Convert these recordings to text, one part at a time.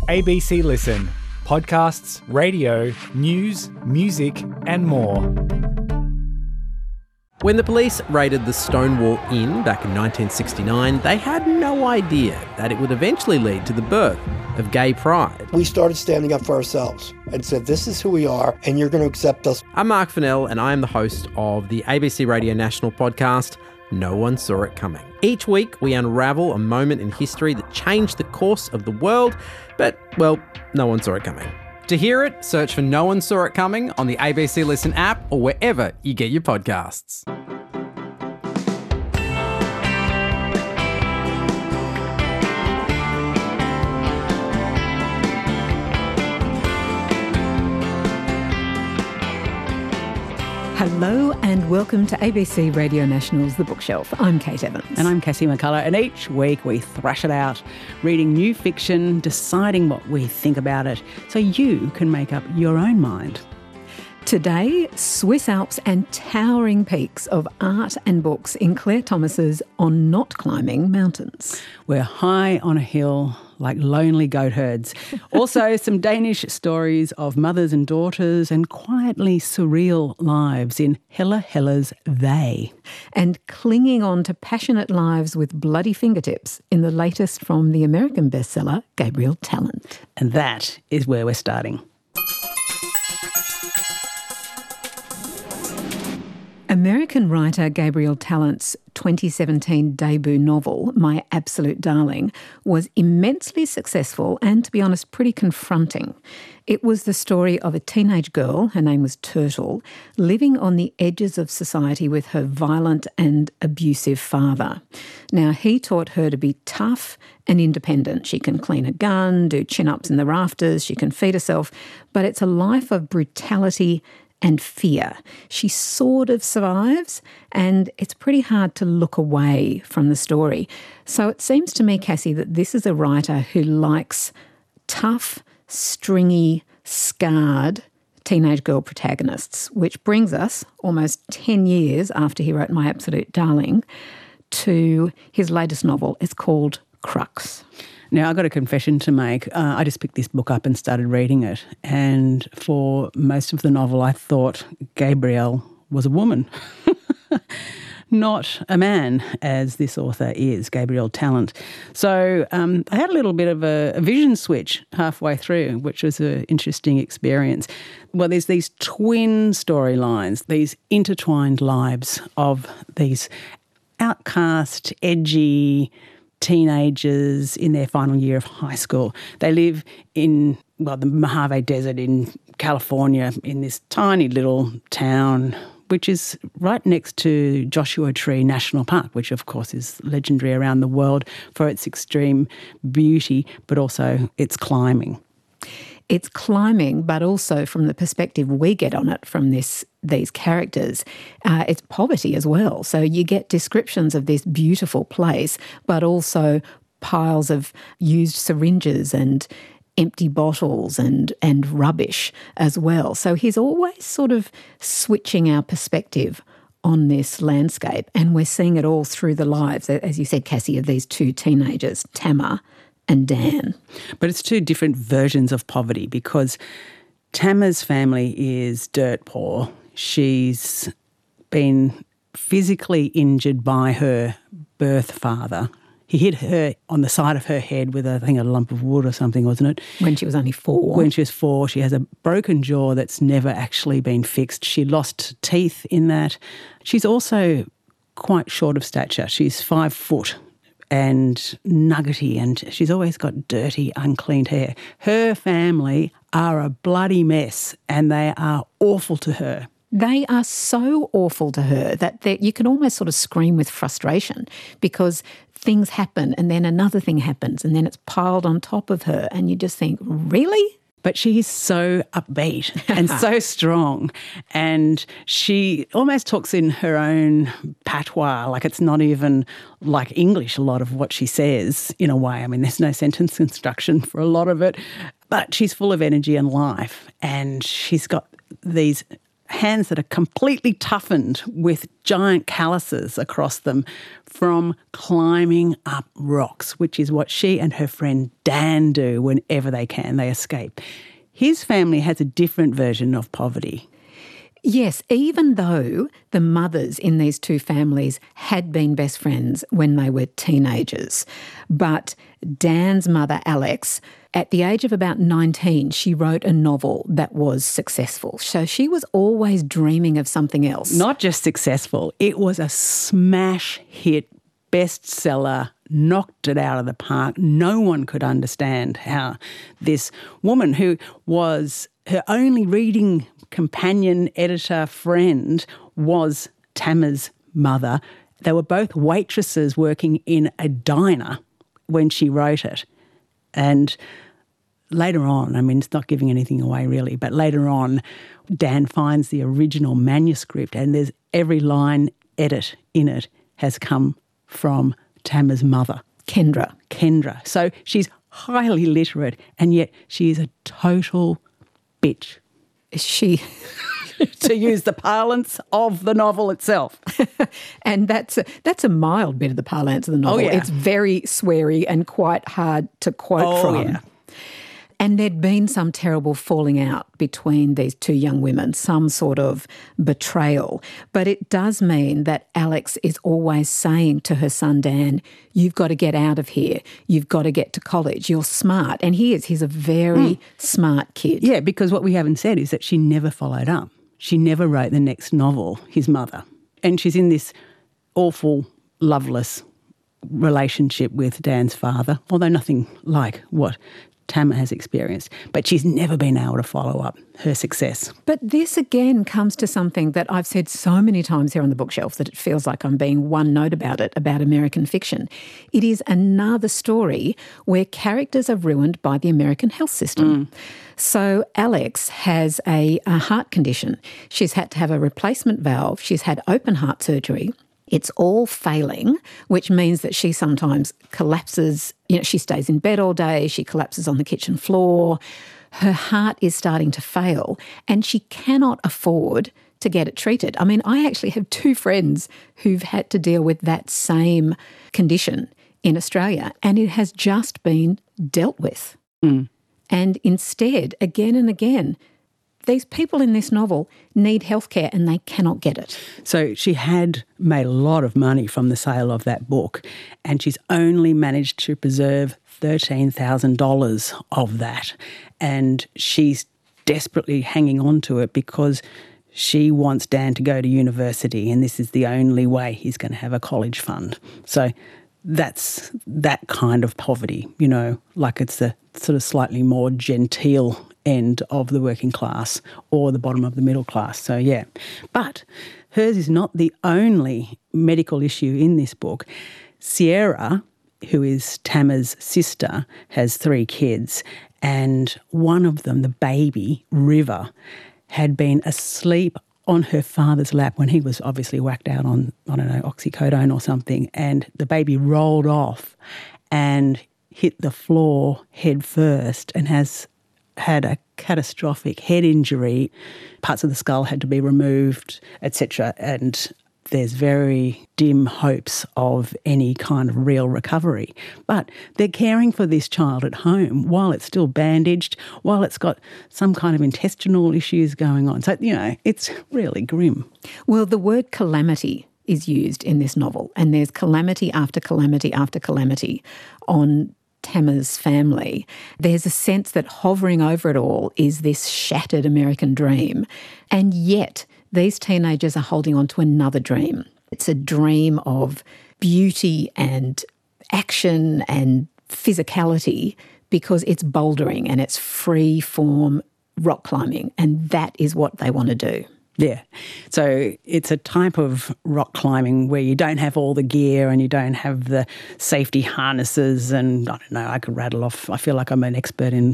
ABC Listen. Podcasts, radio, news, music and more. When the police raided the Stonewall Inn back in 1969, they had no idea that it would eventually lead to the birth of gay pride. We started standing up for ourselves and said, this is who we are and you're going to accept us. I'm Mark Fennell and I am the host of the ABC Radio National podcast, No One Saw It Coming. Each week we unravel a moment in history that changed the course of the world, but, well, no one saw it coming. To hear it, search for No One Saw It Coming on the ABC Listen app or wherever you get your podcasts. Hello and welcome to ABC Radio National's The Bookshelf. I'm Kate Evans. And I'm Cassie McCullough. And each week we thrash it out, reading new fiction, deciding what we think about it, so you can make up your own mind. Today, Swiss Alps and towering peaks of art and books in Claire Thomas's On Not Climbing Mountains. We're high on a hill like lonely goat herds. Also, some Danish stories of mothers and daughters and quietly surreal lives in Hella Hella's They. And clinging on to passionate lives with bloody fingertips in the latest from the American bestseller, Gabriel Talent. And that is where we're starting. American writer Gabriel Talent's 2017 debut novel, My Absolute Darling, was immensely successful and, to be honest, pretty confronting. It was the story of a teenage girl, her name was Turtle, living on the edges of society with her violent and abusive father. Now, he taught her to be tough and independent. She can clean a gun, do chin-ups in the rafters, she can feed herself, but it's a life of brutality and fear. She sort of survives, and it's pretty hard to look away from the story. So it seems to me, Cassie, that this is a writer who likes tough, stringy, scarred teenage girl protagonists, which brings us, almost 10 years after he wrote My Absolute Darling, to his latest novel. It's called Crux. Now, I've got a confession to make. I just picked this book up and started reading it. And for most of the novel, I thought Gabriel was a woman, not a man, as this author is, Gabriel Talent. So I had a little bit of a vision switch halfway through, which was an interesting experience. Well, there's these twin storylines, these intertwined lives of these outcast, edgy teenagers in their final year of high school. They live in, the Mojave Desert in California, in this tiny little town, which is right next to Joshua Tree National Park, which of course is legendary around the world for its extreme beauty, but also its climbing. It's climbing, but also from the perspective we get on it from these characters, it's poverty as well. So you get descriptions of this beautiful place, but also piles of used syringes and empty bottles and rubbish as well. So he's always sort of switching our perspective on this landscape, and we're seeing it all through the lives, as you said, Cassie, of these two teenagers, Tamar and Dan. But it's two different versions of poverty, because Tamar's family is dirt poor. She's been physically injured by her birth father. He hit her on the side of her head with, I think, a lump of wood or something, wasn't it? When she was only 4. When she was 4. She has a broken jaw that's never actually been fixed. She lost teeth in that. She's also quite short of stature. She's 5 foot and nuggety, and she's always got dirty, uncleaned hair. Her family are a bloody mess, and they are awful to her. They are so awful to her that you can almost sort of scream with frustration, because things happen and then another thing happens and then it's piled on top of her, and you just think, really? But she is so upbeat and so strong, and she almost talks in her own patois, like it's not even like English, a lot of what she says, in a way. I mean, there's no sentence construction for a lot of it, but she's full of energy and life, and she's got these hands that are completely toughened with giant calluses across them from climbing up rocks, which is what she and her friend Dan do whenever they can. They escape. His family has a different version of poverty. Yes, even though the mothers in these two families had been best friends when they were teenagers. But Dan's mother, Alex, at the age of about 19, she wrote a novel that was successful. So she was always dreaming of something else. Not just successful, it was a smash hit, bestseller, knocked it out of the park. No one could understand how this woman, who was her only reading companion, editor, friend, was Tamer's mother. They were both waitresses working in a diner when she wrote it. And later on, I mean, it's not giving anything away really, but later on, Dan finds the original manuscript and there's every line edit in it has come from Tamer's mother. Kendra. So she's highly literate and yet she is a total bitch. She, to use the parlance of the novel itself. And that's a mild bit of the parlance of the novel. Oh, yeah. It's very sweary and quite hard to quote from. Yeah. And there'd been some terrible falling out between these two young women, some sort of betrayal. But it does mean that Alex is always saying to her son Dan, you've got to get out of here. You've got to get to college. You're smart. And he is. He's a very smart kid. Yeah, because what we haven't said is that she never followed up. She never wrote the next novel, his mother. And she's in this awful, loveless relationship with Dan's father, although nothing like what Tamer has experienced, but she's never been able to follow up her success. But this again comes to something that I've said so many times here on the bookshelf that it feels like I'm being one note about it, about American fiction. It is another story where characters are ruined by the American health system. So Alex has a heart condition. She's had to have a replacement valve. She's had open heart surgery. It's all failing, which means that she sometimes collapses. You know, she stays in bed all day. She collapses on the kitchen floor. Her heart is starting to fail and she cannot afford to get it treated. I mean, I actually have two friends who've had to deal with that same condition in Australia and it has just been dealt with. And instead, again and again, these people in this novel need healthcare and they cannot get it. So she had made a lot of money from the sale of that book and she's only managed to preserve $13,000 of that. And she's desperately hanging on to it because she wants Dan to go to university and this is the only way he's going to have a college fund. So that's that kind of poverty, you know, like it's the sort of slightly more genteel end of the working class or the bottom of the middle class. So, yeah. But hers is not the only medical issue in this book. Sierra, who is Tamer's sister, has 3 kids and one of them, the baby, River, had been asleep on her father's lap when he was obviously whacked out on, I don't know, oxycodone or something, and the baby rolled off and hit the floor head first and has had a catastrophic head injury. Parts of the skull had to be removed, etc. And there's very dim hopes of any kind of real recovery. But they're caring for this child at home while it's still bandaged, while it's got some kind of intestinal issues going on. So, you know, it's really grim. Well, the word calamity is used in this novel, and there's calamity after calamity after calamity on Tamer's family. There's a sense that hovering over it all is this shattered American dream. And yet these teenagers are holding on to another dream. It's a dream of beauty and action and physicality because it's bouldering and it's free form rock climbing. And that is what they want to do. Yeah. So it's a type of rock climbing where you don't have all the gear and you don't have the safety harnesses and, I don't know, I could rattle off. I feel like I'm an expert in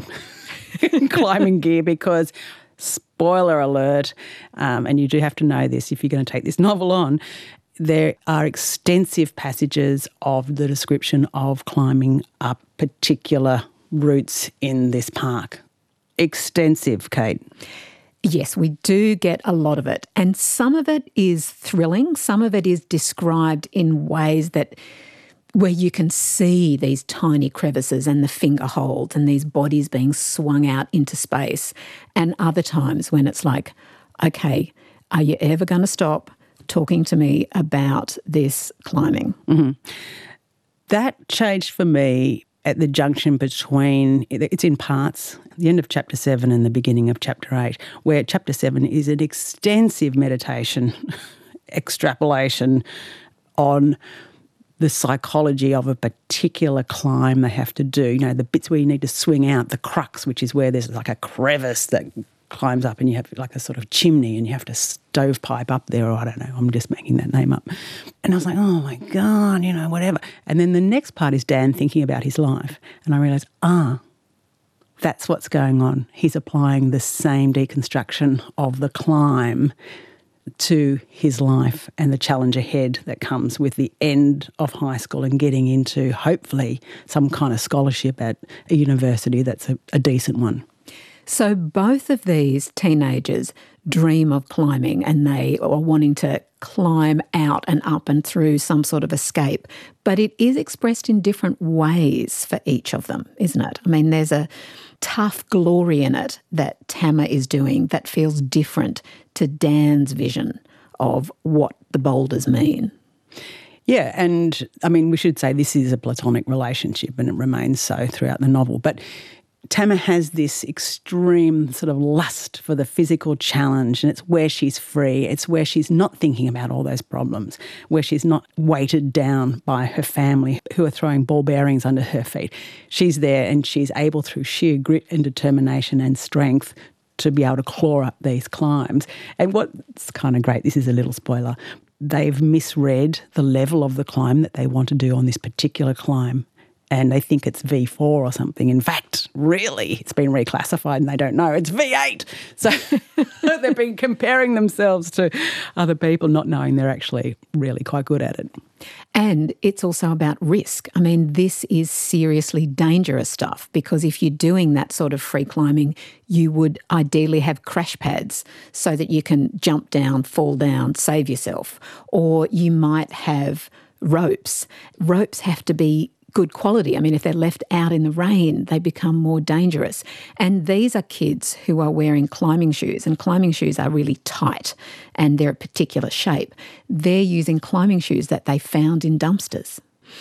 climbing gear because, spoiler alert, and you do have to know this if you're going to take this novel on, there are extensive passages of the description of climbing up particular routes in this park. Extensive, Kate. Yes, we do get a lot of it. And some of it is thrilling. Some of it is described in ways that where you can see these tiny crevices and the finger holds and these bodies being swung out into space. And other times when it's like, okay, are you ever going to stop talking to me about this climbing? Mm-hmm. That changed for me at the junction between, it's in parts, the end of chapter 7 and the beginning of chapter 8, where chapter 7 is an extensive meditation, extrapolation on the psychology of a particular climb they have to do. You know, the bits where you need to swing out, the crux, which is where there's like a crevice that climbs up and you have like a sort of chimney and you have to stovepipe up there, or I don't know, I'm just making that name up. And I was like, oh my God, you know, whatever. And then the next part is Dan thinking about his life. And I realised, that's what's going on. He's applying the same deconstruction of the climb to his life and the challenge ahead that comes with the end of high school and getting into, hopefully, some kind of scholarship at a university that's a decent one. So both of these teenagers dream of climbing and they are wanting to climb out and up and through some sort of escape. But it is expressed in different ways for each of them, isn't it? I mean, there's a tough glory in it that Tama is doing that feels different to Dan's vision of what the boulders mean. Yeah, and I mean, we should say this is a platonic relationship and it remains so throughout the novel. But Tama has this extreme sort of lust for the physical challenge, and it's where she's free. It's where she's not thinking about all those problems, where she's not weighted down by her family who are throwing ball bearings under her feet. She's there and she's able, through sheer grit and determination and strength, to be able to claw up these climbs. And what's kind of great, this is a little spoiler, they've misread the level of the climb that they want to do on this particular climb. And they think it's V4 or something. In fact, really, it's been reclassified and they don't know. It's V8. So they've been comparing themselves to other people, not knowing they're actually really quite good at it. And it's also about risk. I mean, this is seriously dangerous stuff because if you're doing that sort of free climbing, you would ideally have crash pads so that you can jump down, fall down, save yourself. Or you might have ropes. Ropes have to be good quality. I mean, if they're left out in the rain, they become more dangerous. And these are kids who are wearing climbing shoes, and climbing shoes are really tight and they're a particular shape. They're using climbing shoes that they found in dumpsters.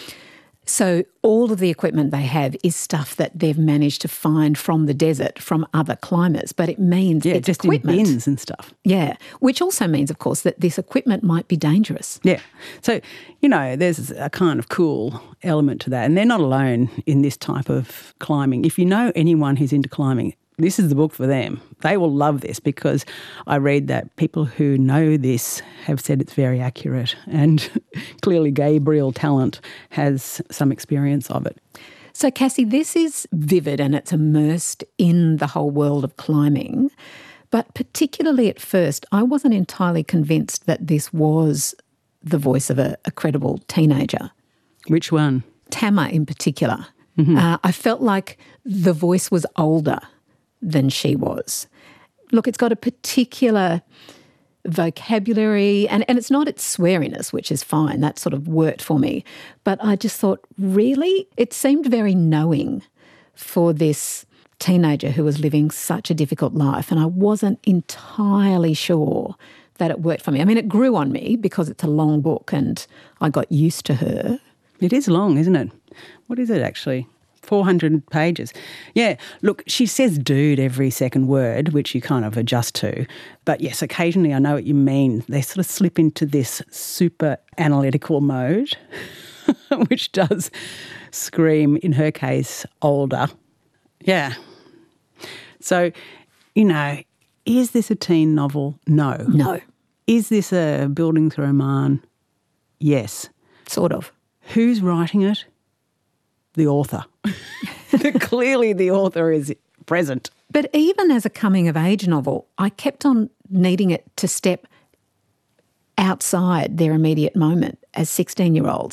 So all of the equipment they have is stuff that they've managed to find from the desert, from other climbers, but it means it's just equipment. In bins and stuff. Yeah, which also means, of course, that this equipment might be dangerous. Yeah. So, you know, there's a kind of cool element to that. And they're not alone in this type of climbing. If you know anyone who's into climbing, this is the book for them. They will love this because I read that people who know this have said it's very accurate, and clearly Gabriel Tallant has some experience of it. So, Cassie, this is vivid and it's immersed in the whole world of climbing, but particularly at first, I wasn't entirely convinced that this was the voice of a credible teenager. Which one? Tama in particular. Mm-hmm. I felt like the voice was older than she was. Look, it's got a particular vocabulary and it's not its sweariness, which is fine. That sort of worked for me. But I just thought, really? It seemed very knowing for this teenager who was living such a difficult life, and I wasn't entirely sure that it worked for me. I mean, it grew on me because it's a long book and I got used to her. It is long, isn't it? What is it actually? 400 pages. Yeah, look, she says dude every second word, which you kind of adjust to. But yes, occasionally I know what you mean. They sort of slip into this super analytical mode, which does scream, in her case, older. Yeah. So, you know, is this a teen novel? No. No. Is this a Building Through Oman? Yes. Sort of. Who's writing it? The author. Clearly the author is present. But even as a coming-of-age novel, I kept on needing it to step outside their immediate moment as 16-year-olds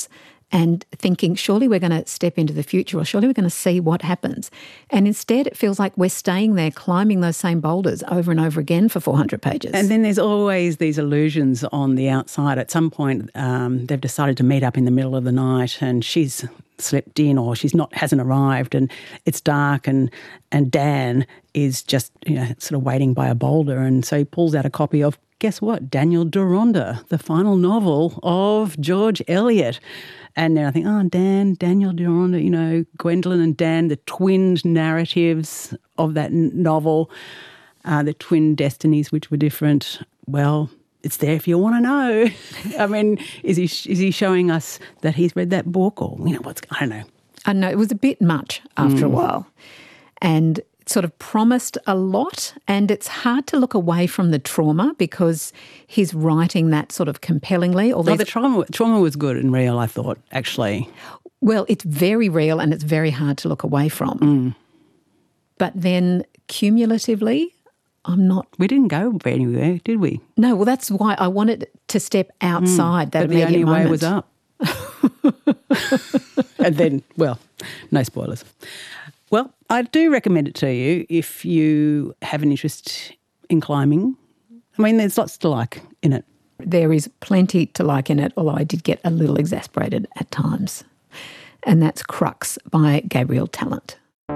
and thinking, surely we're going to step into the future, or surely we're going to see what happens. And instead it feels like we're staying there climbing those same boulders over and over again for 400 pages. And then there's always these illusions on the outside. At some point they've decided to meet up in the middle of the night and she's slept in or hasn't arrived and it's dark and Dan is just sort of waiting by a boulder, and so he pulls out a copy of, guess what, Daniel Deronda, the final novel of George Eliot. And then I think, Daniel Deronda, Gwendolyn and Dan, the twinned narratives of that novel, the twin destinies which were different. Well, it's there if you want to know. I mean, is he showing us that he's read that book, or I don't know. I know it was a bit much after a while, and it sort of promised a lot. And it's hard to look away from the trauma because he's writing that sort of compellingly. The trauma was good and real, I thought, actually. Well, it's very real and it's very hard to look away from. But then cumulatively, we didn't go anywhere, did we? No, well, that's why I wanted to step outside that immediate moment. But the only way was up. And then, no spoilers. Well, I do recommend it to you if you have an interest in climbing. I mean, there's lots to like in it. There is plenty to like in it, although I did get a little exasperated at times. And that's Crux by Gabrielle Tallant.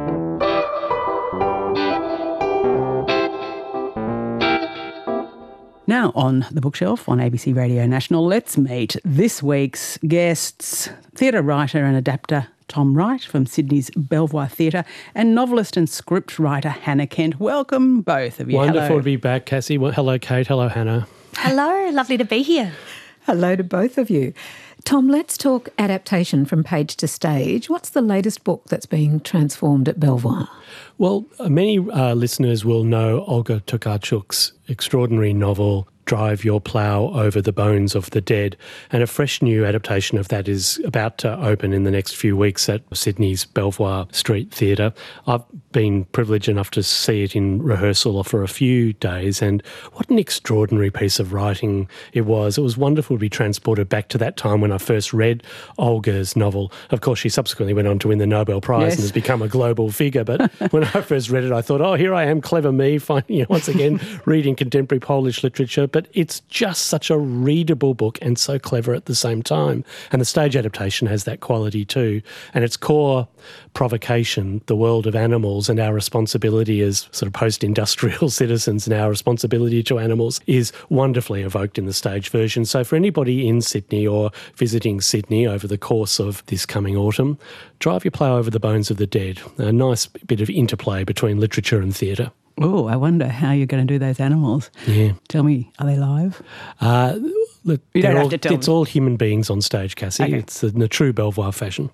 Now on the bookshelf on ABC Radio National, let's meet this week's guests, theatre writer and adapter Tom Wright from Sydney's Belvoir Theatre and novelist and script writer Hannah Kent. Welcome, both of you. Wonderful to be back, Cassie. Well, hello, Kate. Hello, Hannah. Hello, lovely to be here. Hello to both of you. Tom, let's talk adaptation from page to stage. What's the latest book that's being transformed at Belvoir? Well, many listeners will know Olga Tokarczuk's extraordinary novel, Drive Your Plough Over the Bones of the Dead, and a fresh new adaptation of that is about to open in the next few weeks at Sydney's Belvoir Street Theatre. I've been privileged enough to see it in rehearsal for a few days, and what an extraordinary piece of writing it was. It was wonderful to be transported back to that time when I first read Olga's novel. Of course, she subsequently went on to win the Nobel Prize and has become a global figure, but when I first read it, I thought, here I am, clever me, once again reading contemporary Polish literature. But it's just such a readable book and so clever at the same time. And the stage adaptation has that quality too. And its core provocation, the world of animals and our responsibility as sort of post-industrial citizens and our responsibility to animals, is wonderfully evoked in the stage version. So for anybody in Sydney or visiting Sydney over the course of this coming autumn, Drive Your Plough Over the Bones of the Dead. A nice bit of interplay between literature and theatre. Oh, I wonder how you're going to do those animals. Yeah. Tell me, are they live? Look, you don't have to tell me. It's all human beings on stage, Cassie. Okay. It's in a true Belvoir fashion.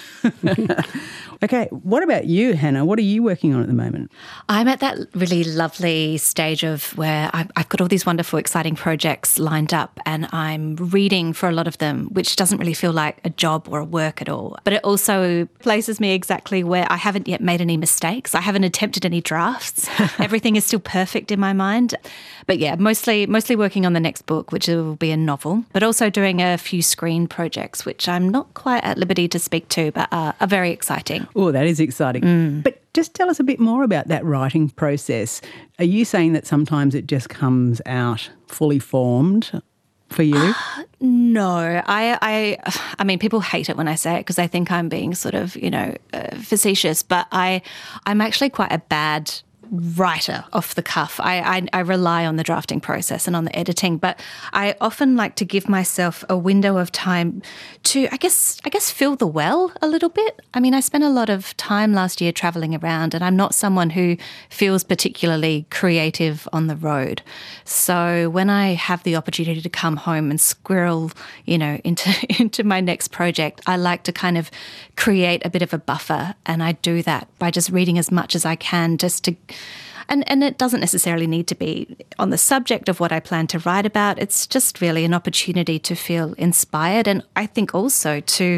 Okay, what about you, Hannah? What are you working on at the moment? I'm at that really lovely stage of where I've got all these wonderful, exciting projects lined up and I'm reading for a lot of them, which doesn't really feel like a job or a work at all. But it also places me exactly where I haven't yet made any mistakes. I haven't attempted any drafts. Everything is still perfect in my mind. But yeah, mostly working on the next book, which will be a novel, but also doing a few screen projects, which I'm not quite at liberty to speak to, but are very exciting. Oh, that is exciting. But just tell us a bit more about that writing process. Are you saying that sometimes it just comes out fully formed for you? No, I mean, people hate it when I say it because they think I'm being sort of, facetious, but I'm actually quite a bad writer off the cuff. I rely on the drafting process and on the editing, but I often like to give myself a window of time to, I guess fill the well a little bit. I mean, I spent a lot of time last year traveling around and I'm not someone who feels particularly creative on the road. So when I have the opportunity to come home and squirrel, into my next project, I like to kind of create a bit of a buffer, and I do that by just reading as much as I can just to. And it doesn't necessarily need to be on the subject of what I plan to write about. It's just really an opportunity to feel inspired and I think also to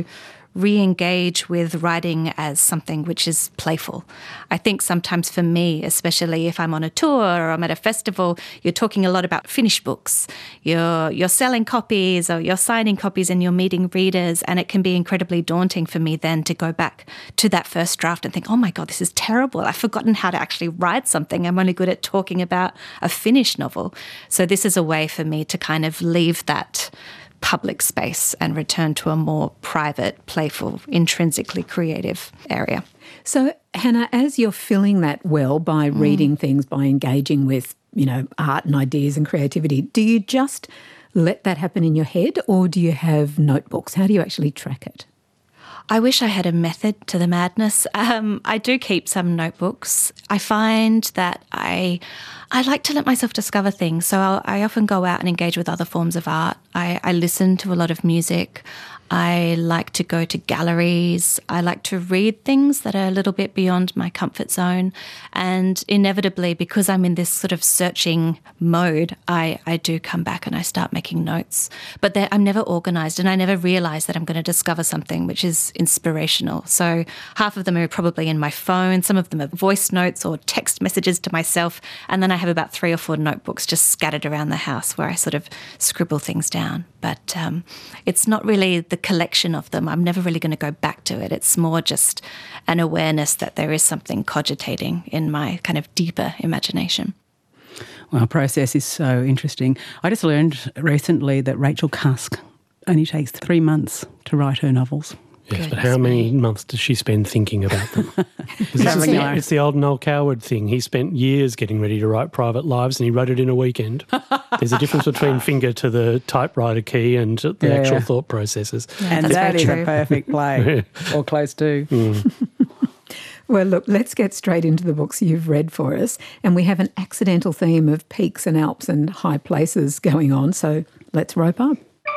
re-engage with writing as something which is playful. I think sometimes for me, especially if I'm on a tour or I'm at a festival, you're talking a lot about finished books. You're selling copies or you're signing copies and you're meeting readers, and it can be incredibly daunting for me then to go back to that first draft and think, oh my God, this is terrible. I've forgotten how to actually write something. I'm only good at talking about a finished novel. So this is a way for me to kind of leave that public space and return to a more private, playful, intrinsically creative area. So, Hannah, as you're filling that well by reading things, by engaging with, art and ideas and creativity, do you just let that happen in your head, or do you have notebooks? How do you actually track it? I wish I had a method to the madness. I do keep some notebooks. I find that I like to let myself discover things. So I often go out and engage with other forms of art. I listen to a lot of music. I like to go to galleries. I like to read things that are a little bit beyond my comfort zone. And inevitably, because I'm in this sort of searching mode, I do come back and I start making notes. But I'm never organised, and I never realise that I'm going to discover something which is inspirational. So half of them are probably in my phone. Some of them are voice notes or text messages to myself. And then I have about 3 or 4 notebooks just scattered around the house where I sort of scribble things down. But it's not really the collection of them. I'm never really going to go back to it. It's more just an awareness that there is something cogitating in my kind of deeper imagination. Well, process is so interesting. I just learned recently that Rachel Cusk only takes 3 months to write her novels. Yes, but how many months does she spend thinking about them? It's the old Noel Coward thing. He spent years getting ready to write Private Lives and he wrote it in a weekend. There's a difference between finger to the typewriter key and the actual thought processes. Yeah, and that is a perfect play, or close to. Well, look, let's get straight into the books you've read for us. And we have an accidental theme of peaks and Alps and high places going on, so let's rope up.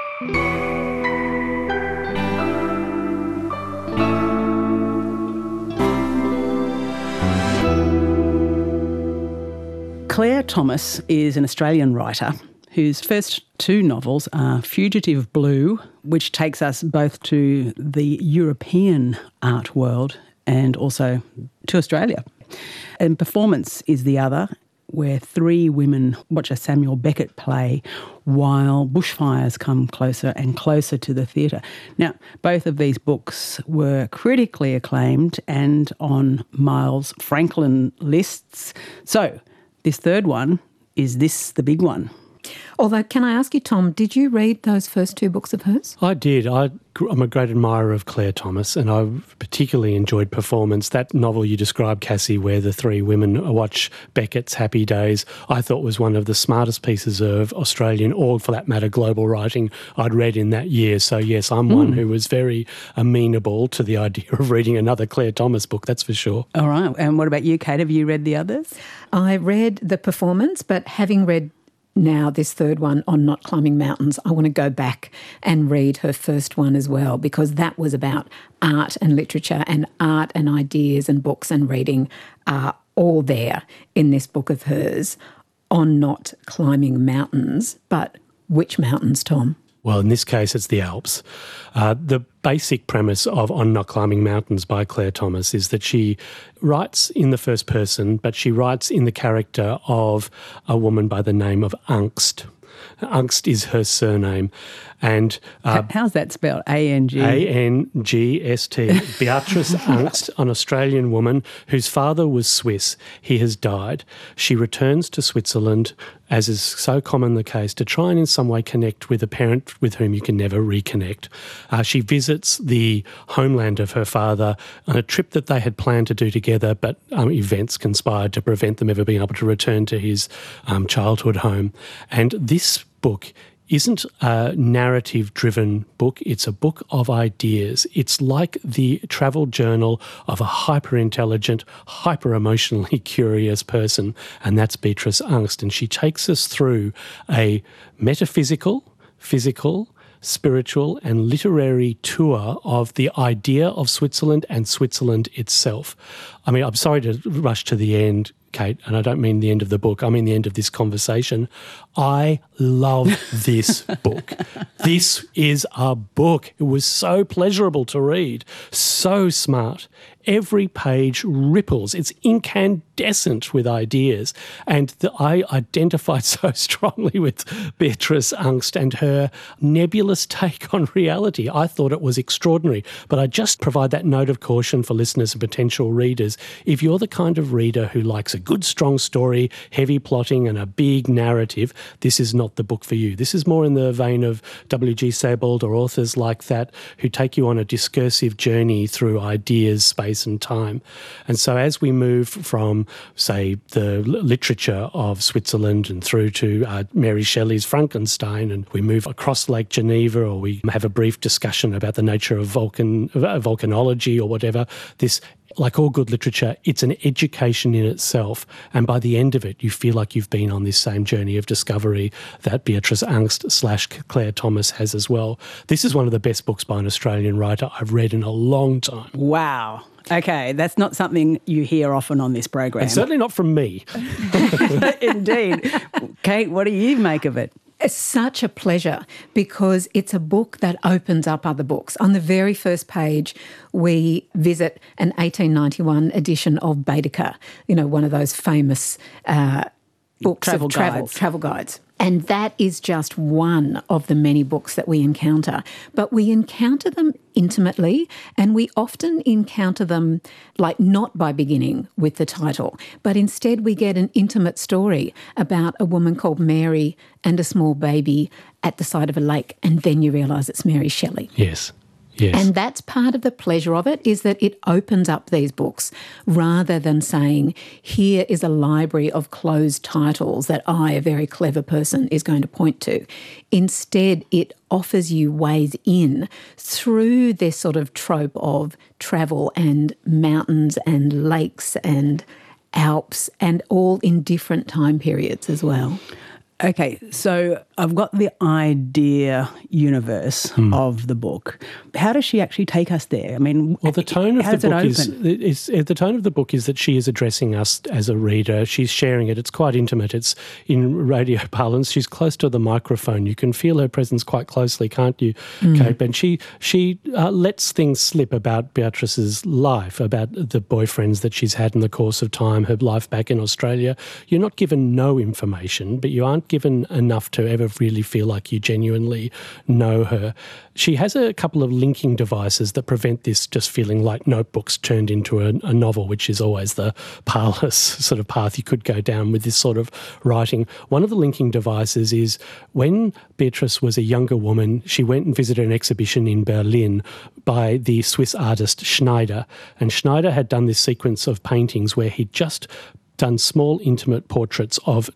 Claire Thomas is an Australian writer whose first 2 novels are Fugitive Blue, which takes us both to the European art world and also to Australia. And Performance is the other, where 3 women watch a Samuel Beckett play while bushfires come closer and closer to the theatre. Now, both of these books were critically acclaimed and on Miles Franklin lists. So, this third one, is this the big one? Although, can I ask you, Tom, did you read those first 2 books of hers? I did. I'm a great admirer of Claire Thomas, and I particularly enjoyed Performance. That novel you described, Cassie, where the 3 women watch Beckett's Happy Days, I thought was one of the smartest pieces of Australian, or for that matter, global writing I'd read in that year. So, yes, I'm one who was very amenable to the idea of reading another Claire Thomas book, that's for sure. All right. And what about you, Kate? Have you read the others? I read The Performance, but having read now this third one on Not Climbing Mountains, I want to go back and read her first one as well, because that was about art and literature, and art and ideas and books and reading are all there in this book of hers on Not Climbing Mountains. But which mountains, Tom? Well, in this case, it's the Alps. The basic premise of On Not Climbing Mountains by Claire Thomas is that she writes in the first person, but she writes in the character of a woman by the name of Angst. Angst is her surname. And how's that spelled? A-N-G? A-N-G-S-T. Beatrice Angst, an Australian woman whose father was Swiss. He has died. She returns to Switzerland, as is so common the case, to try and in some way connect with a parent with whom you can never reconnect. She visits the homeland of her father on a trip that they had planned to do together, but events conspired to prevent them ever being able to return to his childhood home. And this book isn't a narrative-driven book. It's a book of ideas. It's like the travel journal of a hyper-intelligent, hyper-emotionally curious person, and that's Beatrice Angst. And she takes us through a metaphysical, physical, spiritual and literary tour of the idea of Switzerland and Switzerland itself. I mean, I'm sorry to rush to the end, Kate, and I don't mean the end of the book. I mean the end of this conversation. I love this book. This is a book. It was so pleasurable to read, so smart. Every page ripples. It's incandescent with ideas. And I identified so strongly with Beatrice Angst and her nebulous take on reality. I thought it was extraordinary. But I just provide that note of caution for listeners and potential readers. If you're the kind of reader who likes a good, strong story, heavy plotting and a big narrative, this is not the book for you. This is more in the vein of W.G. Sebald or authors like that who take you on a discursive journey through ideas, space and time. And so as we move from, say, the literature of Switzerland and through to Mary Shelley's Frankenstein, and we move across Lake Geneva, or we have a brief discussion about the nature of volcanology or whatever, this, like all good literature, it's an education in itself. And by the end of it, you feel like you've been on this same journey of discovery that Beatrice Angst / Claire Thomas has as well. This is one of the best books by an Australian writer I've read in a long time. Wow. Okay, that's not something you hear often on this program. And certainly not from me. Indeed. Kate, what do you make of it? It's such a pleasure because it's a book that opens up other books. On the very first page, we visit an 1891 edition of Baedeker, one of those famous books of travel guides. And that is just one of the many books that we encounter. But we encounter them intimately, and we often encounter them not by beginning with the title, but instead we get an intimate story about a woman called Mary and a small baby at the side of a lake, and then you realise it's Mary Shelley. Yes. Yes. And that's part of the pleasure of it, is that it opens up these books rather than saying, here is a library of closed titles that I, a very clever person, is going to point to. Instead, it offers you ways in through this sort of trope of travel and mountains and lakes and Alps, and all in different time periods as well. Okay, so I've got the idea universe of the book. How does she actually take us there? I mean, well, the tone of the book is the tone of the book is that she is addressing us as a reader. She's sharing it. It's quite intimate. It's in radio parlance. She's close to the microphone. You can feel her presence quite closely, can't you, Kate? And she lets things slip about Beatrice's life, about the boyfriends that she's had in the course of time, her life back in Australia. You're not given no information, but you aren't given enough to ever really feel like you genuinely know her. She has a couple of linking devices that prevent this just feeling like Notebooks turned into a novel, which is always the parlous sort of path you could go down with this sort of writing. One of the linking devices is when Beatrice was a younger woman, she went and visited an exhibition in Berlin by the Swiss artist Schneider. And Schneider had done this sequence of paintings where he'd just done small, intimate portraits of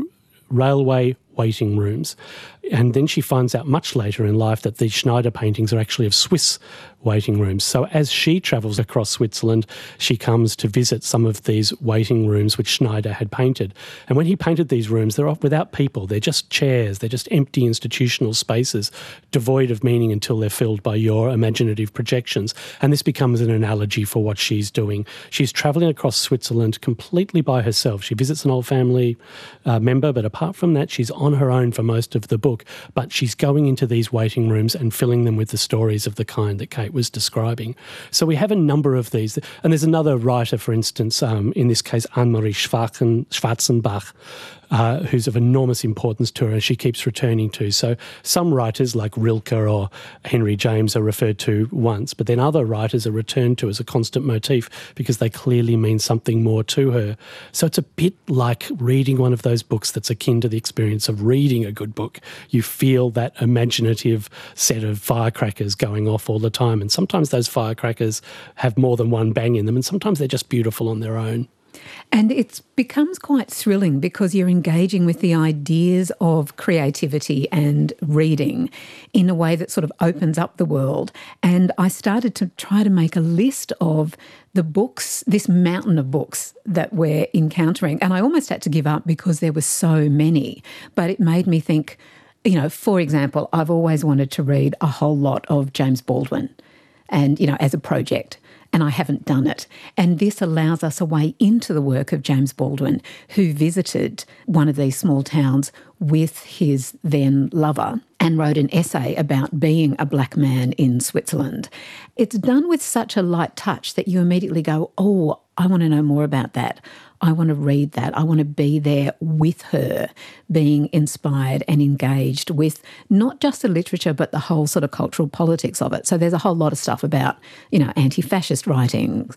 railway waiting rooms. And then she finds out much later in life that these Schneider paintings are actually of Swiss waiting rooms. So as she travels across Switzerland, she comes to visit some of these waiting rooms which Schneider had painted. And when he painted these rooms, they're without people. They're just chairs. They're just empty institutional spaces, devoid of meaning until they're filled by your imaginative projections. And this becomes an analogy for what she's doing. She's travelling across Switzerland completely by herself. She visits an old family member, but apart from that, she's on her own for most of the book. But she's going into these waiting rooms and filling them with the stories of the kind that Kate was describing. So we have a number of these. And there's another writer, for instance, in this case, Annemarie Schwarzenbach, who's of enormous importance to her and she keeps returning to. So some writers like Rilke or Henry James are referred to once, but then other writers are returned to as a constant motif because they clearly mean something more to her. So it's a bit like reading one of those books that's akin to the experience of reading a good book. You feel that imaginative set of firecrackers going off all the time, and sometimes those firecrackers have more than one bang in them, and sometimes they're just beautiful on their own. And it becomes quite thrilling because you're engaging with the ideas of creativity and reading in a way that sort of opens up the world. And I started to try to make a list of the books, this mountain of books that we're encountering. And I almost had to give up because there were so many. But it made me think, for example, I've always wanted to read a whole lot of James Baldwin and, as a project. and I haven't done it. And this allows us a way into the work of James Baldwin, who visited one of these small towns with his then lover and wrote an essay about being a black man in Switzerland. It's done with such a light touch that you immediately go, oh, I want to know more about that. I want to read that. I want to be there with her, being inspired and engaged with not just the literature, but the whole sort of cultural politics of it. So there's a whole lot of stuff about, anti-fascist writings.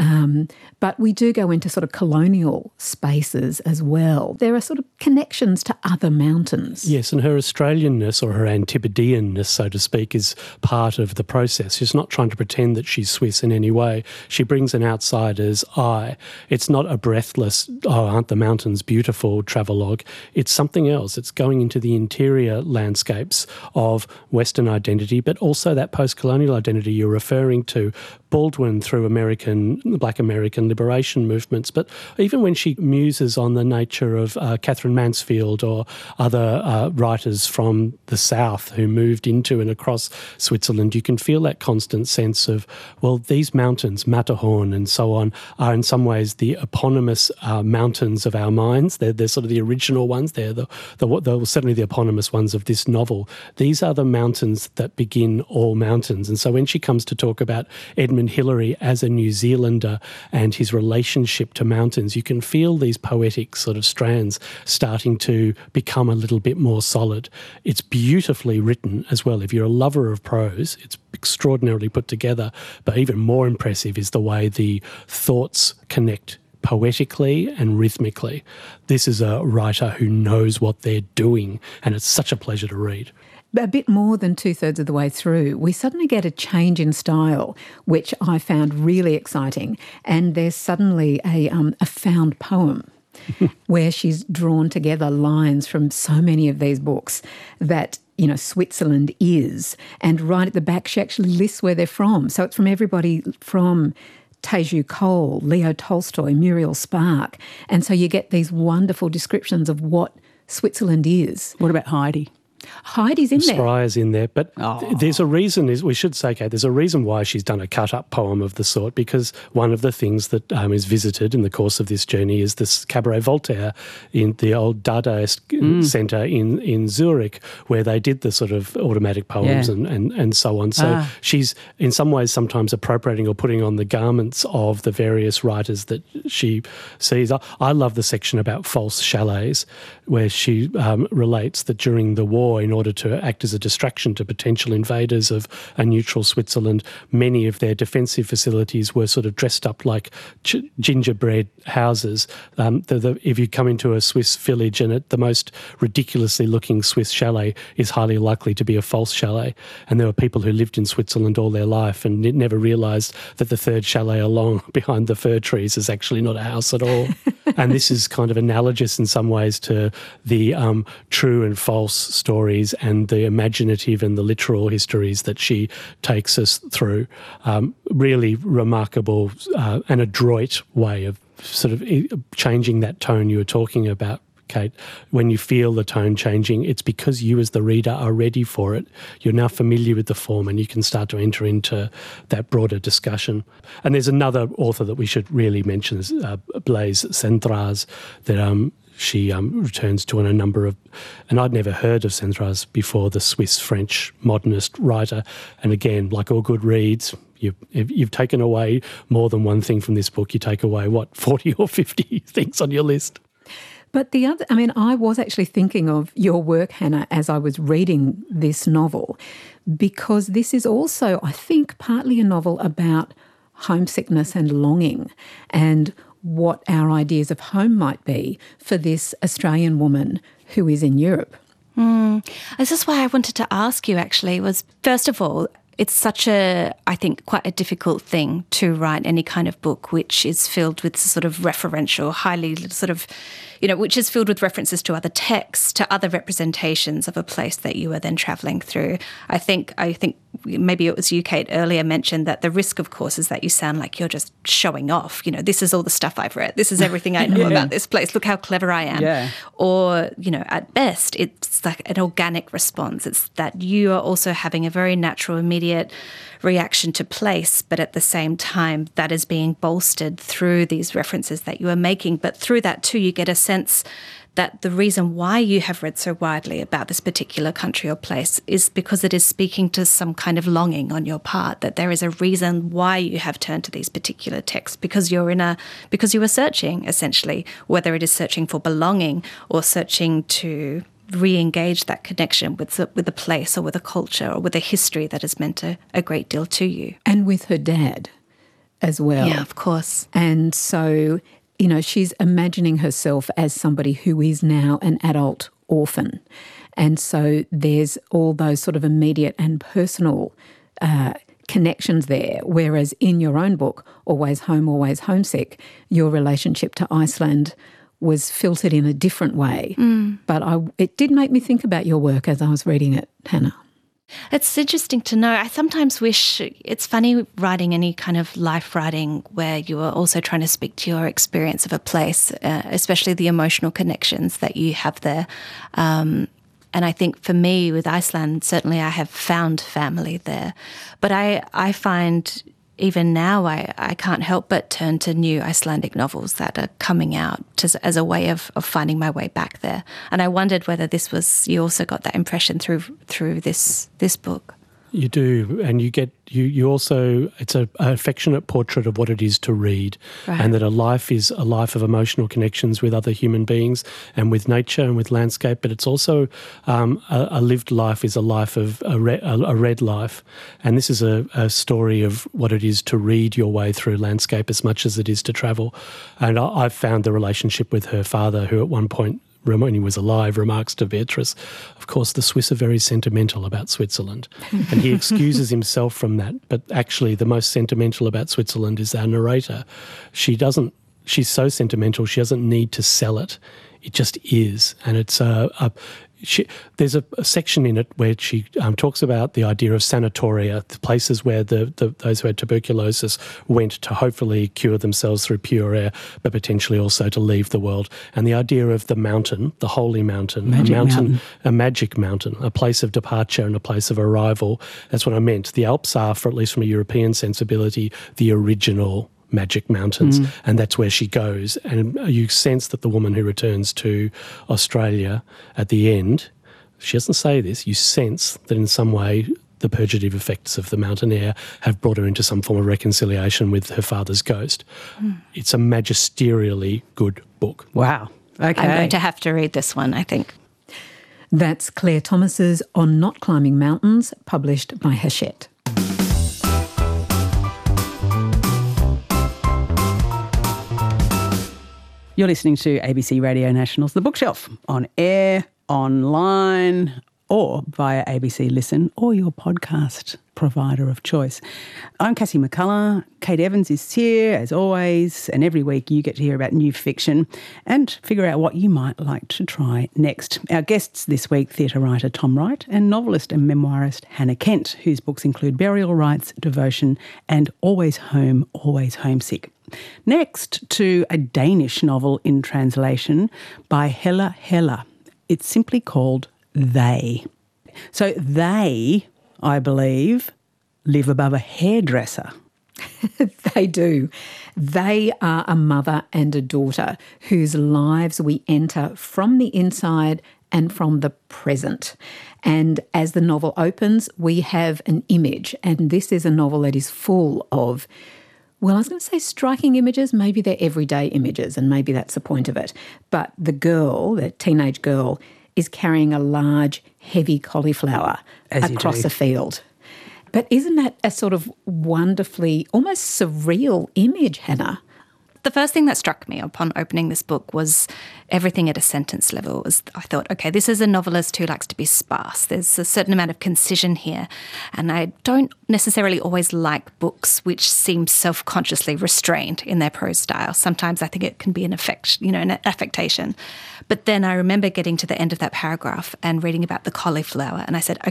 But we do go into sort of colonial spaces as well. There are sort of connections to other mountains. Yes, and her Australianness or her Antipodeanness, so to speak, is part of the process. She's not trying to pretend that she's Swiss in any way. She brings an outsider's eye. It's not a breathless, oh, aren't the mountains beautiful travelogue. It's something else. It's going into the interior landscapes of Western identity, but also that post-colonial identity you're referring to. Baldwin through Black American liberation movements, but even when she muses on the nature of Catherine Mansfield or other writers from the South who moved into and across Switzerland, you can feel that constant sense of, well, these mountains, Matterhorn and so on, are in some ways the eponymous mountains of our minds. They're sort of the original ones. They're certainly the eponymous ones of this novel. These are the mountains that begin all mountains. And so when she comes to talk about Edmund Hillary as a New Zealander and his relationship to mountains, you can feel these poetic sort of strands starting to become a little bit more solid. It's beautifully written as well. If you're a lover of prose, it's extraordinarily put together, but even more impressive is the way the thoughts connect poetically and rhythmically. This is a writer who knows what they're doing, and it's such a pleasure to read. A bit more than 2/3 of the way through, we suddenly get a change in style, which I found really exciting. And there's suddenly a found poem where she's drawn together lines from so many of these books that, Switzerland is. And right at the back, she actually lists where they're from. So it's from everybody from Teju Cole, Leo Tolstoy, Muriel Spark. And so you get these wonderful descriptions of what Switzerland is. What about Heidi? Heidi's in there. Spreyer's in there. But there's a reason, we should say, Kate, there's a reason why she's done a cut-up poem of the sort, because one of the things that is visited in the course of this journey is this Cabaret Voltaire in the old Dadaist centre in Zurich, where they did the sort of automatic poems and so on. So she's in some ways sometimes appropriating or putting on the garments of the various writers that she sees. I love the section about false chalets, where she relates that during the war, in order to act as a distraction to potential invaders of a neutral Switzerland, many of their defensive facilities were sort of dressed up like gingerbread houses. If you come into a Swiss village and the most ridiculously looking Swiss chalet is highly likely to be a false chalet. And there were people who lived in Switzerland all their life and never realised that the third chalet along behind the fir trees is actually not a house at all. And this is kind of analogous in some ways to the true and false stories and the imaginative and the literal histories that she takes us through. Really remarkable and adroit way of sort of changing that tone you were talking about, Kate. When you feel the tone changing, it's because you as the reader are ready for it. You're now familiar with the form and you can start to enter into that broader discussion. And there's another author that we should really mention, Blaise Cendrars, that she returns to on a number of, and I'd never heard of Cendrars before, the Swiss-French modernist writer. And again, like all good reads, you've taken away more than one thing from this book. You take away, 40 or 50 things on your list. But I was actually thinking of your work, Hannah, as I was reading this novel, because this is also, I think, partly a novel about homesickness and longing and what our ideas of home might be for this Australian woman who is in Europe. This is why I wanted to ask you, actually, was, first of all, it's such I think, quite a difficult thing to write any kind of book which is filled with sort of referential, highly sort of, which is filled with references to other texts, to other representations of a place that you are then travelling through. I think maybe it was you, Kate, earlier mentioned that the risk, of course, is that you sound like you're just showing off. This is all the stuff I've read. This is everything I know about this place. Look how clever I am. Yeah. Or, at best, it's like an organic response. It's that you are also having a very natural, immediate immediate reaction to place, but at the same time, that is being bolstered through these references that you are making. But through that too, you get a sense that the reason why you have read so widely about this particular country or place is because it is speaking to some kind of longing on your part, that there is a reason why you have turned to these particular texts, because you are searching, essentially, whether it is searching for belonging or searching to re-engage that connection with a place or with a culture or with a history that has meant a great deal to you. And with her dad as well. Yeah, of course. And so, you know, she's imagining herself as somebody who is now an adult orphan. And so there's all those sort of immediate and personal connections there, whereas in your own book, Always Home, Always Homesick, your relationship to Iceland was filtered in a different way. But it did make me think about your work as I was reading it, Hannah. It's interesting to know. I sometimes wish, it's funny writing any kind of life writing where you are also trying to speak to your experience of a place, especially the emotional connections that you have there. And I think for me with Iceland, certainly I have found family there. But I find even now I can't help but turn to new Icelandic novels that are coming out as a way of finding my way back there. And I wondered whether you also got that impression through this book. You do, and you also, it's an affectionate portrait of what it is to read, and that a life is a life of emotional connections with other human beings and with nature and with landscape, but it's also a lived life is a life of a read life. And this is a story of what it is to read your way through landscape as much as it is to travel. And I've found the relationship with her father, who at one point, when he was alive, remarks to Beatrice, of course, the Swiss are very sentimental about Switzerland. And he excuses himself from that. But actually, the most sentimental about Switzerland is our narrator. She's so sentimental, she doesn't need to sell it. It just is. And it's there's a section in it where she talks about the idea of sanatoria, the places where those who had tuberculosis went to hopefully cure themselves through pure air, but potentially also to leave the world. And the idea of the mountain, the holy mountain, a magic mountain, a place of departure and a place of arrival. That's what I meant. The Alps are, for at least from a European sensibility, the original magic mountains, and that's where she goes. And you sense that the woman who returns to Australia at the end, she doesn't say this, you sense that in some way the purgative effects of the mountain air have brought her into some form of reconciliation with her father's ghost. It's a magisterially good book. Wow. Okay. I'm going to have to read this one, I think. That's Claire Thomas's On Not Climbing Mountains, published by Hachette. You're listening to ABC Radio National's The Bookshelf, on air, online, or via ABC Listen or your podcast provider of choice. I'm Cassie McCullough. Kate Evans is here, as always, and every week you get to hear about new fiction and figure out what you might like to try next. Our guests this week, theatre writer Tom Wright and novelist and memoirist Hannah Kent, whose books include Burial Rites, Devotion and Always Home, Always Homesick. Next to a Danish novel in translation by Helle Heller. It's simply called They. So they, I believe, live above a hairdresser. They do. They are a mother and a daughter whose lives we enter from the inside and from the present. And as the novel opens, we have an image. And this is a novel that is full of, well, I was going to say striking images. Maybe they're everyday images, and maybe that's the point of it. But the girl, the teenage girl, is carrying a large, heavy cauliflower across a field. But isn't that a sort of wonderfully, almost surreal image, Hannah? The first thing that struck me upon opening this book was everything at a sentence level. I thought, okay, this is a novelist who likes to be sparse. There's a certain amount of concision here. And I don't necessarily always like books which seem self-consciously restrained in their prose style. Sometimes I think it can be an affectation. But then I remember getting to the end of that paragraph and reading about the cauliflower, and I said, okay,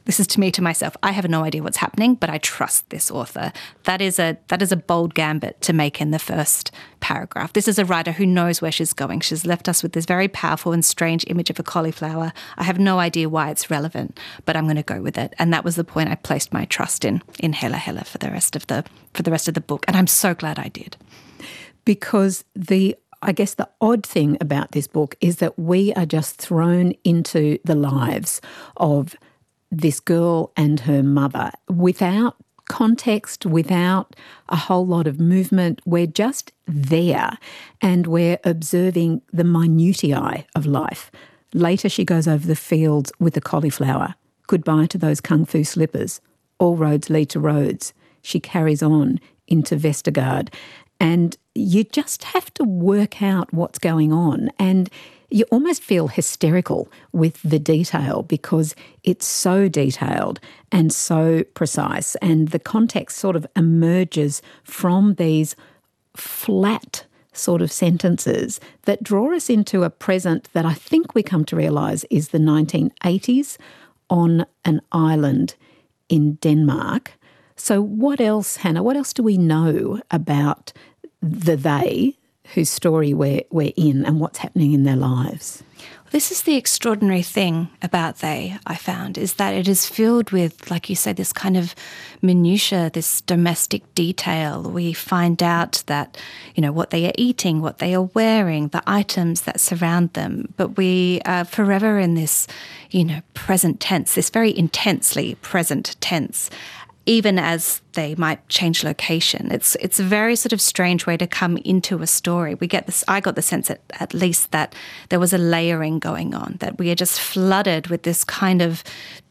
This is to me, to myself. I have no idea what's happening, but I trust this author. That is a bold gambit to make in the first paragraph. This is a writer who knows where she's going. She's left us with this very powerful and strange image of a cauliflower. I have no idea why it's relevant, but I'm going to go with it. And that was the point I placed my trust in Hella Hella for the rest of the book. And I'm so glad I did. Because I guess the odd thing about this book is that we are just thrown into the lives of this girl and her mother without context, without a whole lot of movement. We're just there and we're observing the minutiae of life. Later she goes over the fields with the cauliflower. Goodbye to those kung fu slippers. All roads lead to Rhodes. She carries on into Vestergaard. And you just have to work out what's going on. And you almost feel hysterical with the detail because it's so detailed and so precise. And the context sort of emerges from these flat sort of sentences that draw us into a present that I think we come to realise is the 1980s on an island in Denmark. So what else, Hannah, what else do we know about the they whose story we're in and what's happening in their lives? This is the extraordinary thing about They, I found, is that it is filled with, like you say, this kind of minutiae, this domestic detail. We find out that, what they are eating, what they are wearing, the items that surround them. But we are forever in this, present tense, this very intensely present tense, even as they might change location. It's a very sort of strange way to come into a story. We get this. I got the sense at least that there was a layering going on, that we are just flooded with this kind of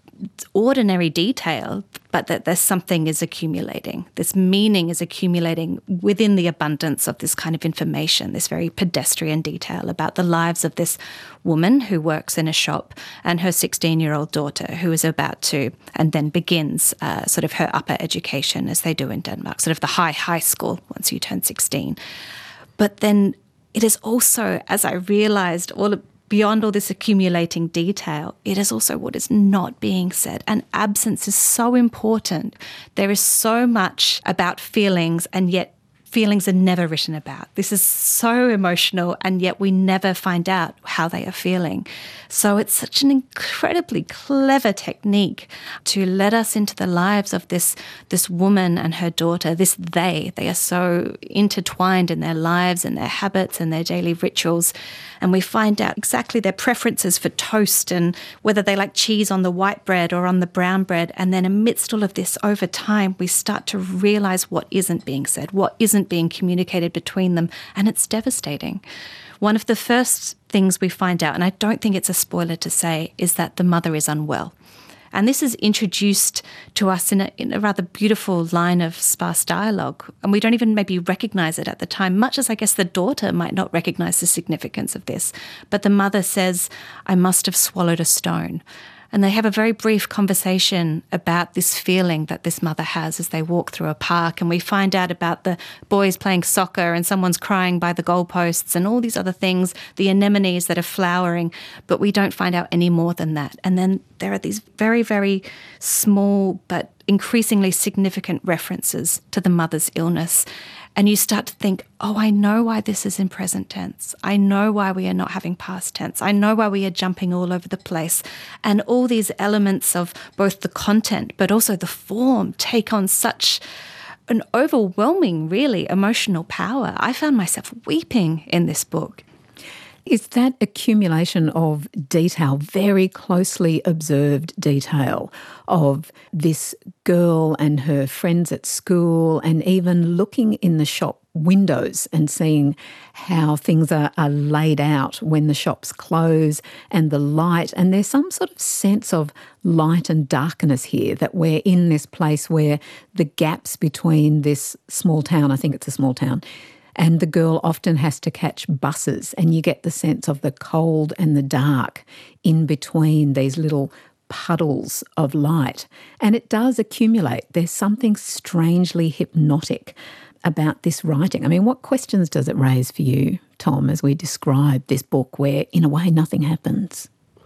ordinary detail, but that there's something is accumulating. This meaning is accumulating within the abundance of this kind of information, this very pedestrian detail about the lives of this woman who works in a shop and her 16-year-old daughter who is about to, and then begins sort of her upper education as they do in Denmark, sort of the high school once you turn 16. But then it is also, as I realised, beyond all this accumulating detail, it is also what is not being said. And absence is so important. There is so much about feelings, and yet feelings are never written about. This is so emotional, and yet we never find out how they are feeling. So it's such an incredibly clever technique to let us into the lives of this woman and her daughter, this they. They are so intertwined in their lives and their habits and their daily rituals. And we find out exactly their preferences for toast and whether they like cheese on the white bread or on the brown bread. And then amidst all of this, over time, we start to realise what isn't being said, what isn't being communicated between them, and it's devastating. One of the first things we find out, and I don't think it's a spoiler to say, is that the mother is unwell. And this is introduced to us in a rather beautiful line of sparse dialogue, and we don't even maybe recognise it at the time, much as I guess the daughter might not recognise the significance of this. But the mother says, "I must have swallowed a stone." And they have a very brief conversation about this feeling that this mother has as they walk through a park. And we find out about the boys playing soccer and someone's crying by the goalposts and all these other things, the anemones that are flowering, but we don't find out any more than that. And then there are these very, very small but increasingly significant references to the mother's illness. And you start to think, oh, I know why this is in present tense. I know why we are not having past tense. I know why we are jumping all over the place. And all these elements of both the content but also the form take on such an overwhelming, really, emotional power. I found myself weeping in this book. Is that accumulation of detail, very closely observed detail of this girl and her friends at school, and even looking in the shop windows and seeing how things are laid out when the shops close, and the light, and there's some sort of sense of light and darkness here, that we're in this place where the gaps between this small town, I think it's a small town, and the girl often has to catch buses, and you get the sense of the cold and the dark in between these little puddles of light. And it does accumulate. There's something strangely hypnotic about this writing. I mean, what questions does it raise for you, Tom, as we describe this book where, in a way, nothing happens?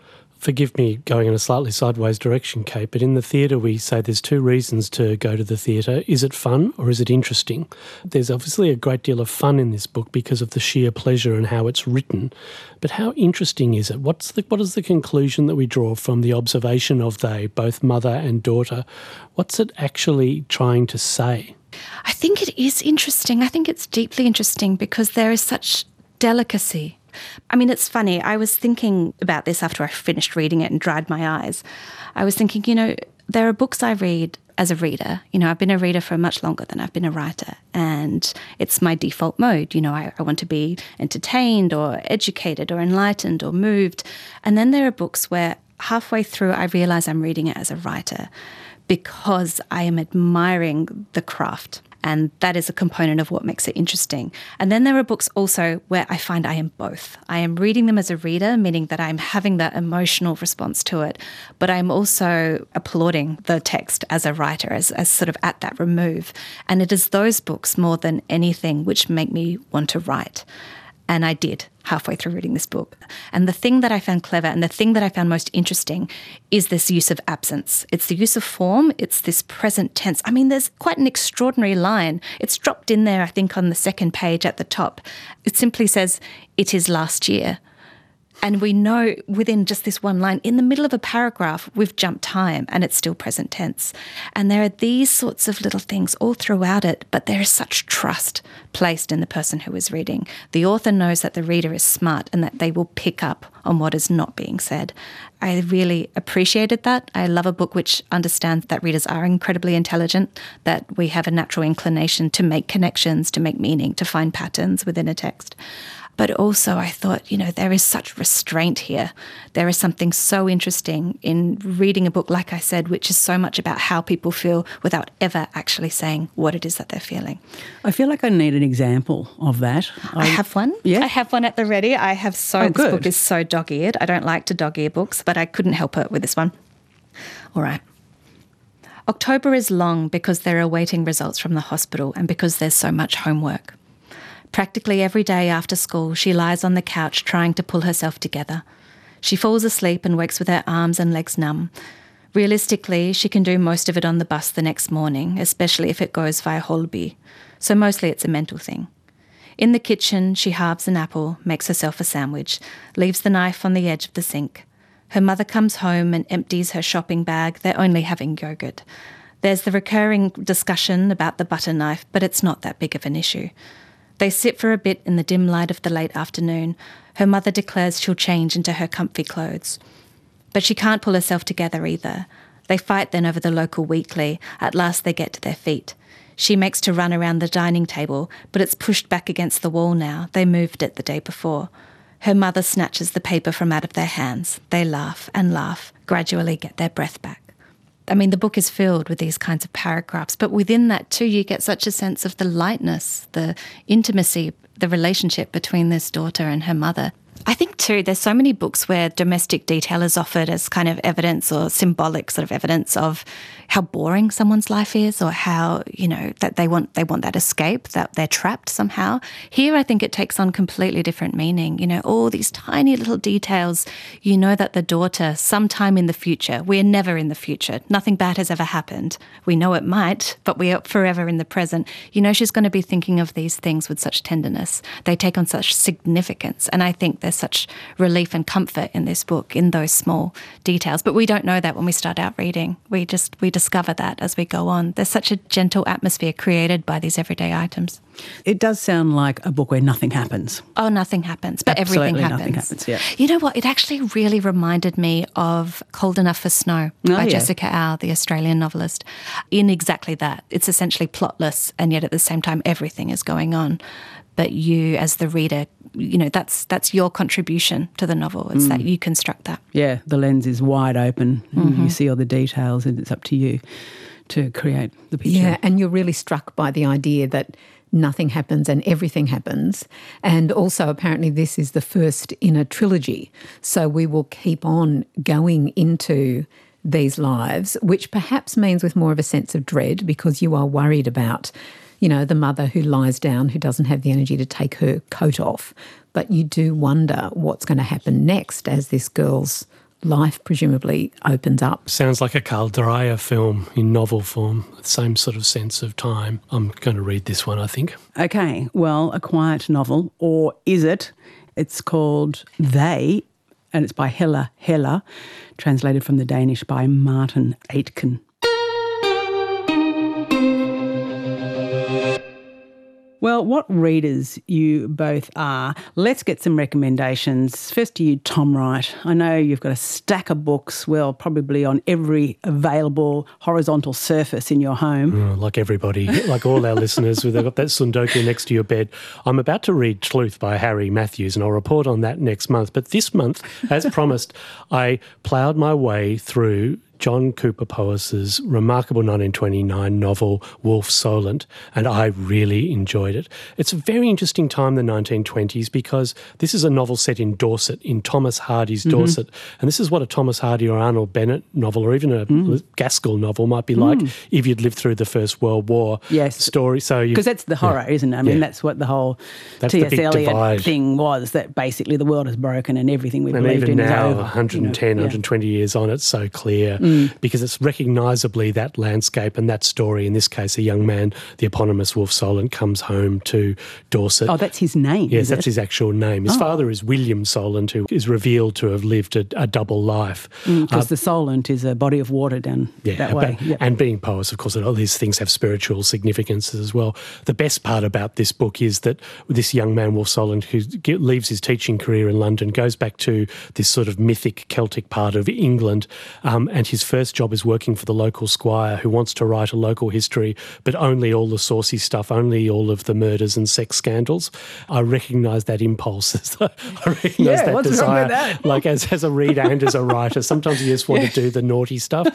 Forgive me going in a slightly sideways direction, Kate, but in the theatre we say there's two reasons to go to the theatre. Is it fun or is it interesting? There's obviously a great deal of fun in this book because of the sheer pleasure and how it's written. But how interesting is it? What is the conclusion that we draw from the observation of both mother and daughter? What's it actually trying to say? I think it is interesting. I think it's deeply interesting because there is such delicacy. I mean, it's funny. I was thinking about this after I finished reading it and dried my eyes. I was thinking, there are books I read as a reader. I've been a reader for much longer than I've been a writer, and it's my default mode. I want to be entertained or educated or enlightened or moved. And then there are books where halfway through I realise I'm reading it as a writer because I am admiring the craft. And that is a component of what makes it interesting. And then there are books also where I find I am both. I am reading them as a reader, meaning that I'm having that emotional response to it, but I'm also applauding the text as a writer, as sort of at that remove. And it is those books more than anything which make me want to write. And I did halfway through reading this book. And the thing that I found clever and the thing that I found most interesting is this use of absence. It's the use of form. It's this present tense. I mean, there's quite an extraordinary line. It's dropped in there, I think, on the second page at the top. It simply says, "It is last year." And we know within just this one line, in the middle of a paragraph, we've jumped time and it's still present tense. And there are these sorts of little things all throughout it, but there is such trust placed in the person who is reading. The author knows that the reader is smart and that they will pick up on what is not being said. I really appreciated that. I love a book which understands that readers are incredibly intelligent, that we have a natural inclination to make connections, to make meaning, to find patterns within a text. But also I thought, there is such restraint here. There is something so interesting in reading a book, like I said, which is so much about how people feel without ever actually saying what it is that they're feeling. I feel like I need an example of that. I have one. Yeah. I have one at the ready. This good. book is so dog-eared. I don't like to dog-ear books, but I couldn't help it with this one. All right. October is long because they're awaiting results from the hospital and because there's so much homework. Practically every day after school, she lies on the couch trying to pull herself together. She falls asleep and wakes with her arms and legs numb. Realistically, she can do most of it on the bus the next morning, especially if it goes via Holby. So mostly it's a mental thing. In the kitchen, she halves an apple, makes herself a sandwich, leaves the knife on the edge of the sink. Her mother comes home and empties her shopping bag. They're only having yogurt. There's the recurring discussion about the butter knife, but it's not that big of an issue. They sit for a bit in the dim light of the late afternoon. Her mother declares she'll change into her comfy clothes. But she can't pull herself together either. They fight then over the local weekly. At last they get to their feet. She makes to run around the dining table, but it's pushed back against the wall now. They moved it the day before. Her mother snatches the paper from out of their hands. They laugh and laugh, gradually get their breath back. I mean, the book is filled with these kinds of paragraphs, but within that too, you get such a sense of the lightness, the intimacy, the relationship between this daughter and her mother. I think too, there's so many books where domestic detail is offered as kind of evidence or symbolic sort of evidence of how boring someone's life is, or how, that they want that escape, that they're trapped somehow. Here, I think it takes on completely different meaning. All these tiny little details. That the daughter, sometime in the future, we're never in the future. Nothing bad has ever happened. We know it might, but we are forever in the present. She's going to be thinking of these things with such tenderness. They take on such significance. And I think there's such relief and comfort in this book, in those small details. But we don't know that when we start out reading. We discover that as we go on. There's such a gentle atmosphere created by these everyday items. It does sound like a book where nothing happens. Oh, nothing happens, but Absolutely everything happens. Nothing happens, yeah. You know what? It actually really reminded me of Cold Enough for Snow by Jessica Au, the Australian novelist, in exactly that. It's essentially plotless, and yet at the same time everything is going on. But you, as the reader, that's your contribution to the novel. It's that you construct that. Yeah, the lens is wide open. And you see all the details, and it's up to you to create the picture. Yeah, and you're really struck by the idea that nothing happens and everything happens. And also, apparently, this is the first in a trilogy. So we will keep on going into these lives, which perhaps means with more of a sense of dread, because you are worried about, the mother who lies down, who doesn't have the energy to take her coat off. But you do wonder what's going to happen next as this girl's life presumably opens up. Sounds like a Carl Dreyer film in novel form, same sort of sense of time. I'm going to read this one, I think. Okay, well, a quiet novel, or is it? It's called They, and it's by Helle Heller, translated from the Danish by Martin Aitken. Well, what readers you both are. Let's get some recommendations. First to you, Tom Wright. I know you've got a stack of books, well, probably on every available horizontal surface in your home. Like everybody, like all our listeners, they've got that Sundoku next to your bed. I'm about to read Sleuth by Harry Matthews, and I'll report on that next month. But this month, as promised, I ploughed my way through John Cooper Powys' remarkable 1929 novel Wolf Solent, and I really enjoyed it. It's a very interesting time, the 1920s, because this is a novel set in Dorset, in Thomas Hardy's Dorset, and this is what a Thomas Hardy or Arnold Bennett novel, or even a Gaskell novel might be like if you'd lived through the First World War story. So because that's the horror, isn't it? I mean, that's what the whole T.S. Eliot thing was, that basically the world is broken and everything we believed in is over. And even now, 110, 120 years on, it's so clear. Because it's recognisably that landscape and that story. In this case, a young man, the eponymous Wolf Solent, comes home to Dorset. Oh, that's his name, Yes, that's his actual name. His father is William Solent, who is revealed to have lived a double life. Because the Solent is a body of water down that way. And being Powys, of course, all these things have spiritual significances as well. The best part about this book is that this young man, Wolf Solent, who leaves his teaching career in London, goes back to this sort of mythic Celtic part of England, and his first job is working for the local squire who wants to write a local history, but only all the saucy stuff, only all of the murders and sex scandals. I recognise that impulse. I recognise that what's desire, wrong with that? like as a reader and as a writer. Sometimes you just want to do the naughty stuff.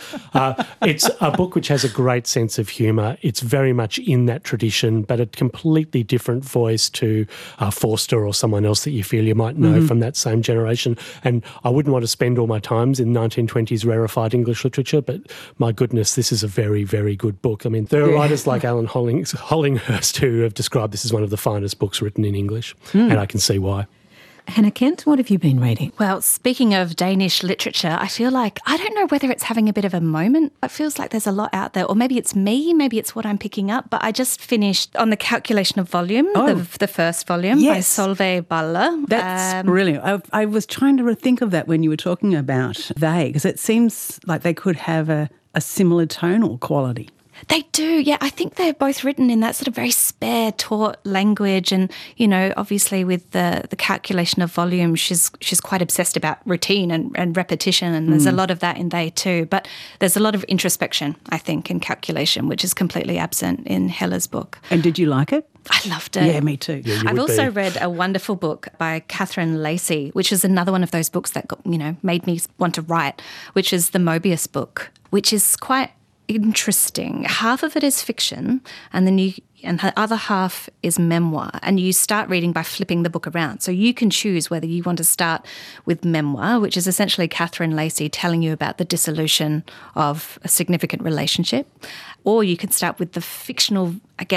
It's a book which has a great sense of humour. It's very much in that tradition, but a completely different voice to Forster or someone else that you feel you might know from that same generation. And I wouldn't want to spend all my times in 1920s rarefied English literature, but my goodness, this is a very, very good book. I mean, there are writers like Alan Hollinghurst who have described this as one of the finest books written in English, and I can see why. Hannah Kent, what have you been reading? Well, speaking of Danish literature, I feel like, I don't know whether it's having a bit of a moment. It feels like there's a lot out there, or maybe it's me, maybe it's what I'm picking up, but I just finished On the Calculation of Volume, the first volume by Solveig Balle. That's brilliant. I was trying to think of that when you were talking about they, because it seems like they could have a similar tonal quality. They do, yeah. I think they're both written in that sort of very spare, taut language, and obviously with the calculation of volume, she's quite obsessed about routine and repetition, and there's a lot of that in They too. But there's a lot of introspection, I think, in Calculation, which is completely absent in Heller's book. And did you like it? I loved it. Yeah, me too. Yeah, I've also read a wonderful book by Catherine Lacey, which is another one of those books that made me want to write, which is the Mobius book, which is quite interesting. Half of it is fiction, and the other half is memoir. And you start reading by flipping the book around. So you can choose whether you want to start with memoir, which is essentially Catherine Lacey telling you about the dissolution of a significant relationship, or you can start with the fictional,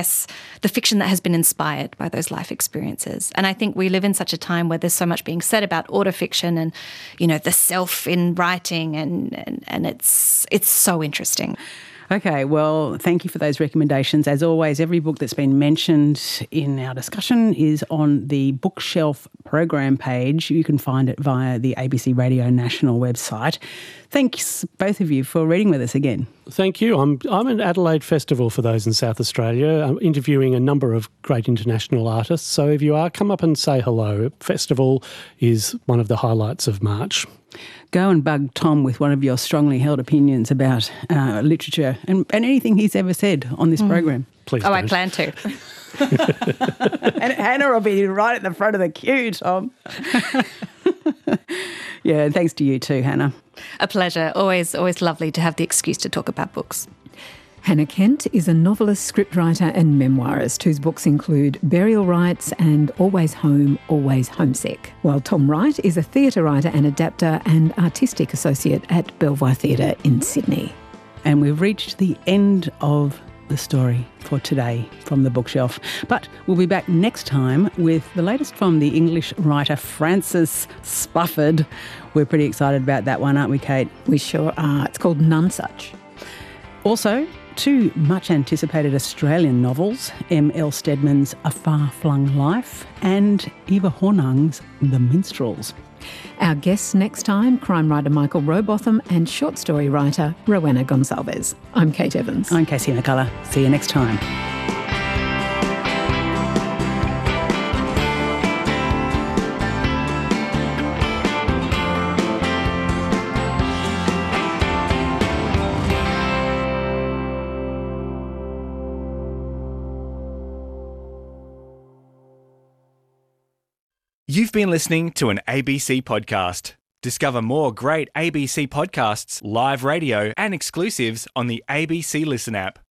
the fiction that has been inspired by those life experiences. And I think we live in such a time where there's so much being said about autofiction and, the self in writing, and it's so interesting. Okay, well, thank you for those recommendations. As always, every book that's been mentioned in our discussion is on the Bookshelf program page. You can find it via the ABC Radio National website. Thanks, both of you, for reading with us again. Thank you. I'm at Adelaide Festival for those in South Australia. I'm interviewing a number of great international artists. So if you are, come up and say hello. Festival is one of the highlights of March. Go and bug Tom with one of your strongly held opinions about literature and anything he's ever said on this program. Please don't. I plan to. And Hannah will be right at the front of the queue, Tom. Yeah, thanks to you too, Hannah. A pleasure. Always lovely to have the excuse to talk about books. Hannah Kent is a novelist, scriptwriter and memoirist whose books include Burial Rites and Always Home, Always Homesick, while Tom Wright is a theatre writer and adapter and artistic associate at Belvoir Theatre in Sydney. And we've reached the end of the story for today from the bookshelf. But we'll be back next time with the latest from the English writer Frances Spufford. We're pretty excited about that one, aren't we, Kate? We sure are. It's called Nonesuch. Also, 2 much-anticipated Australian novels, M.L. Stedman's A Far-Flung Life and Eva Hornung's The Minstrels. Our guests next time, crime writer Michael Robotham and short story writer Rowena Gonsalves. I'm Kate Evans. I'm Casey McCullough. See you next time. You've been listening to an ABC podcast. Discover more great ABC podcasts, live radio, and exclusives on the ABC Listen app.